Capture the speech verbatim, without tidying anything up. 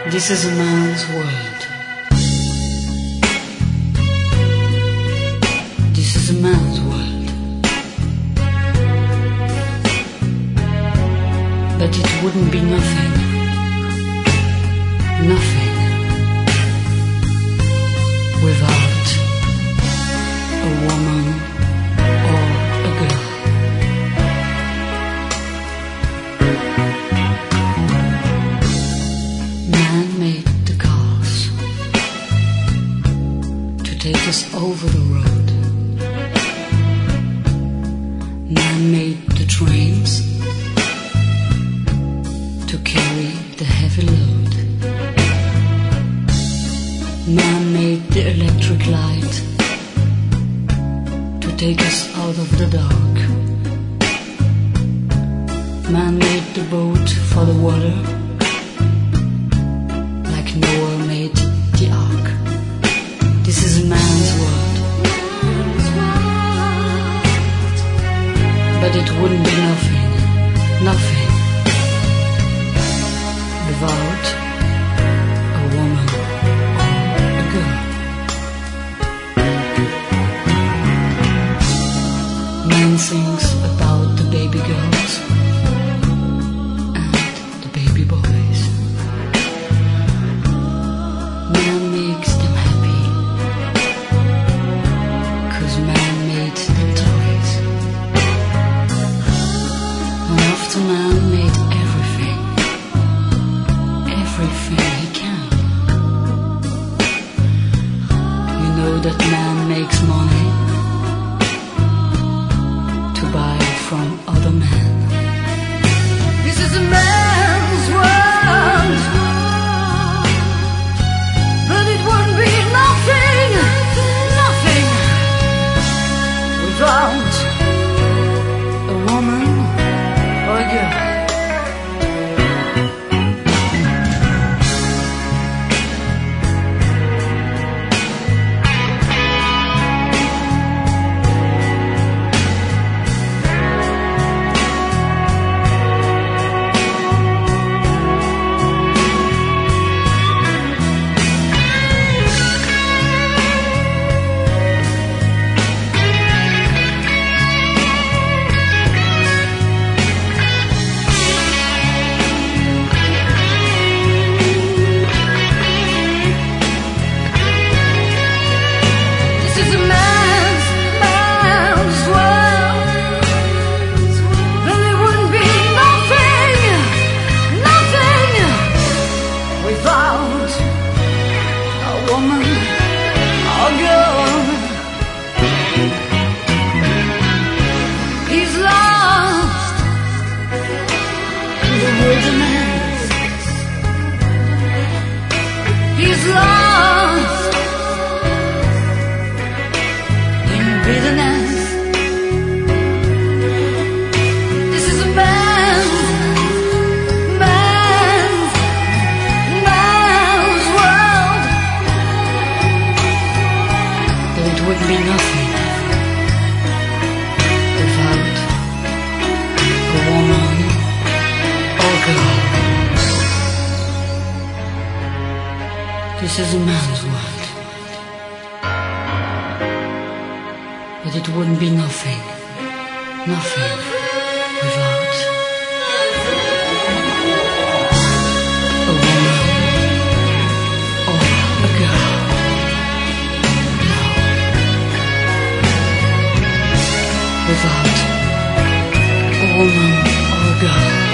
This is a man's world. This is a man's world. But it wouldn't be nothing. Nothing. Without a woman or a girl. Man made the cars to take us over the road. Man made the trains to carry the heavy load. Man made the electric light to take us out of the dark. Man made the boat for the water, like Noah made the ark. This is a man's world. But it wouldn't be nothing, nothing, without a woman or a girl. Man sings about the baby girls and the baby boys. Man makes them happy, 'cause man made the toys. And after man made everything, everything he can. You know that man makes money to buy from other men. This is a man's world, but it wouldn't be nothing, nothing, without a woman or a girl. He's lost in bitterness. This is a man's, man's, man's world. But it would be nothing without a woman or girl. This is a man's world, but it wouldn't be nothing, nothing without a woman or a girl. No, without a woman or a girl.